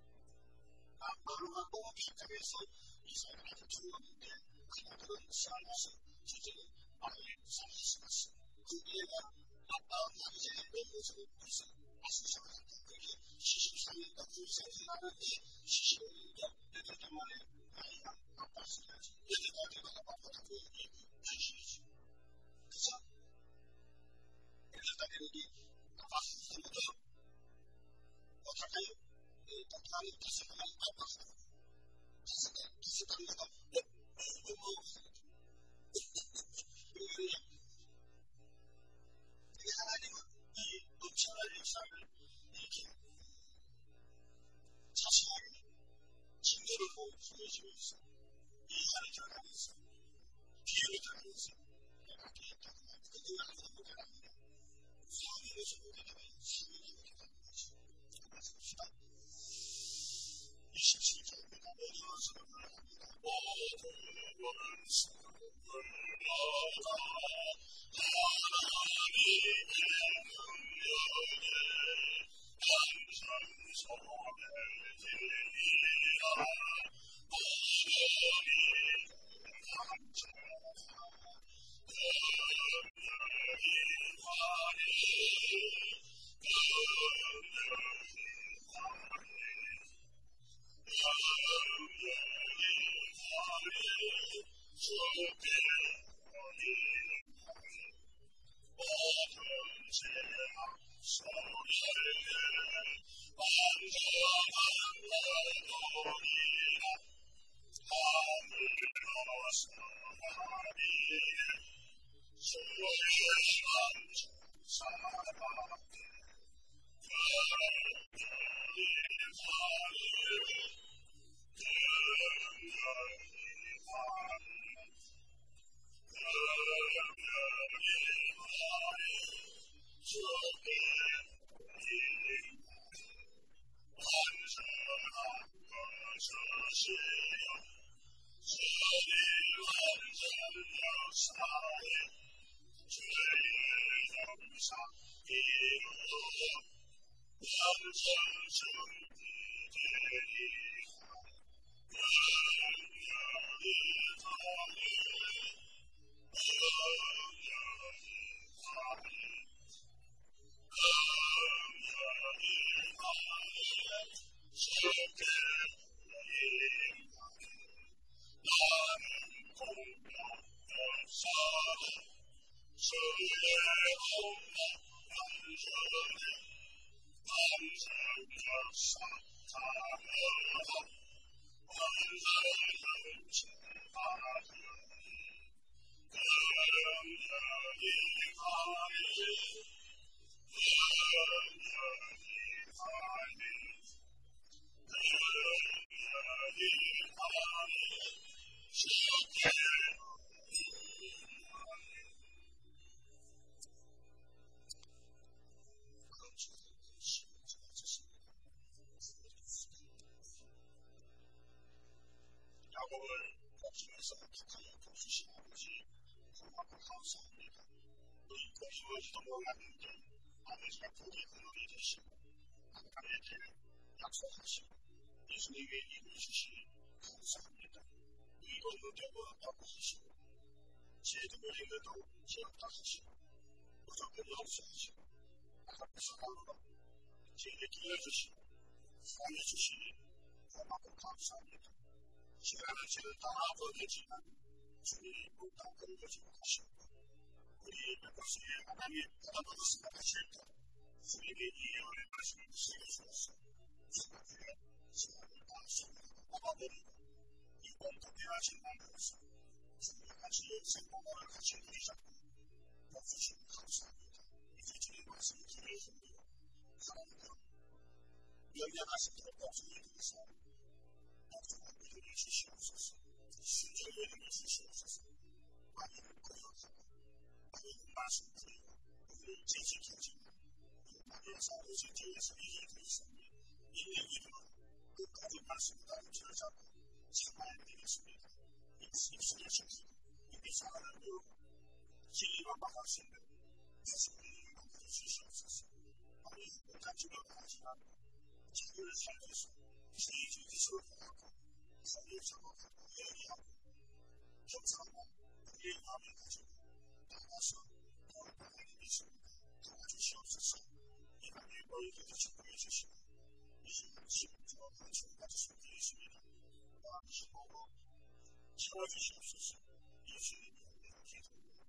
마루가 너무 비슷하게서 이사를 아주 두었는데 그들은 살아서 주제는 아예 살아있었어. 그 애가 아빠가 나기 전에 내 모습을 벌써 아수상을 한다. 그게 73년도 9세기 나는데 75년도 8달 만에 아이가 아빠를 써야지. 8달 되면 아빠보다 그 얘기 주시지. 그래서 8달에 여기 아빠 쓰는데 어떡해요? 똑똑하게 5달에 아빠가 쓰는 5달마다 하나님은 이 엄청난 역사를 이렇게 자세하게 징계를 보여주고 있어. 이해를 전하고 있어. 비유를 전하고 있어. 내가 계획하는 말. 근데 왜 아무도 못 알아듣냐? 성인에서 못 알아봐요. 성인이 못 알아듣는 거지. 말씀합시다. 27절입니다. 모든 원수를 불러합니다. 모든 원수를 불러다 하나님의 능력에 항상 손을 들이라 모든 감정하 능력이 화리 야곱을 복수해서 북한을 복수신 아버지 고맙고 감사합니다. 너희 복수하지도 몰랐는데 아버지가 복의 근원이 되시고 아브라함에게 약속하시고 예수님에게 이루어 주시니 감사합니다. 이거 누대고 없다고 하시고 제도를 행해도 지었다 하시고 무조건 역사하시고 앞에서 가로로 제게 들려주시고 살려주시니 고맙고 감사합니다. 시간은 지금 다 버리지만 주님이 못다 끊어지고 하시고 우리 백성의 하나님 받아들였으면 하실 때 주님이 이 예언의 말씀을 새겨주었어. 주님의 시간을 다 소리하고 뽑아버리고 이번도 대하신 만들어서 주님의 같이 생명을 같이 누리자고 복수신 감사합니다. 이제 주님 말씀을 들려줍니다. 하나님은 연약하시도록 복수를 드리사 복수가 믿음을 주시옵소서. 순종의 믿음을 주시옵소서. 많이는 거역하고 많이는 말씀 드리고 우리를 지지켜지고 많이에서 오신주에서 이기게 되었으니 이내 이름은 끝까지 말씀을 가르쳐 잡고 참아야 되겠습니다. 입술을 지키고 입이 사랑을 배우고 진리만 막하시는 예수님을 만들어 주시옵소서. 많이 못한지를 바라지 않고 자기를 살려서 주의 기술을 받고 자기의 작업하고 얘기하고 형상하고 우리의 마음을 가지고 나가서 도울 바라는 있습니다. 도와주시옵소서. 이 밤에 너희들도 축복해 주시고 이 시간 주와 관심을 가지시면 되겠습니다. 마음이 보고 채워주시옵소서. 예수님의 이름으로 기도합니다.